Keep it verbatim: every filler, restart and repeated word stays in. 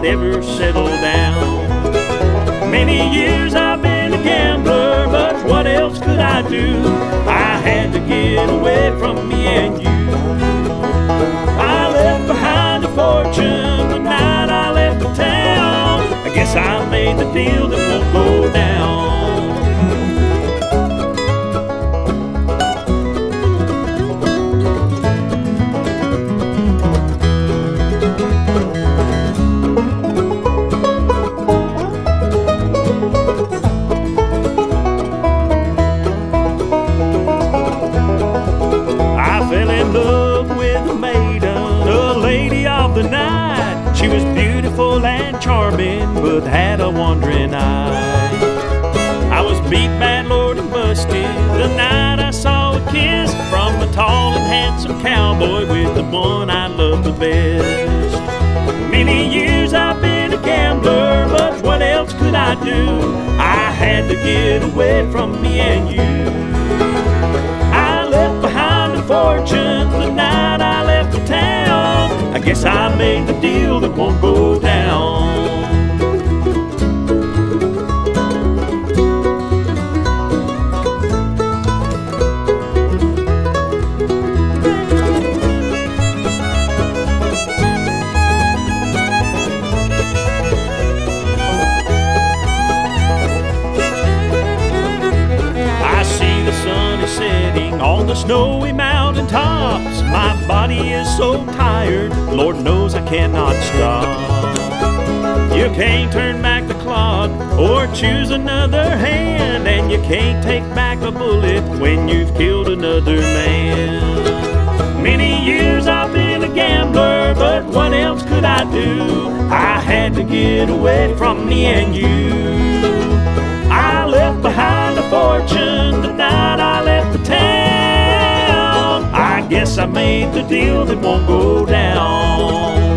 I'd ever settle down. Many years I've been a gambler, but what else could I do? I had to get away from me and you. I left behind a fortune the night I left the town. I guess I made the deal that won't go down. She was beautiful and charming, but had a wandering eye. I was beat, bad, Lord, and busted the night I saw a kiss from a tall and handsome cowboy with the one I loved the best. Many years I've been a gambler, but what else could I do? I had to get away from me and you. I left behind a fortune the night I left the town. I guess I made the deal that won't go down. I see the sun is setting on the snowy mountain tops. My body is so tired, Lord knows I cannot stop. You can't turn back the clock or choose another hand, and you can't take back a bullet when you've killed another man. Many years I've been a gambler, but what else could I do? I had to get away from me and you. I left behind a fortune the night I left the town. I guess I made the deal that won't go down.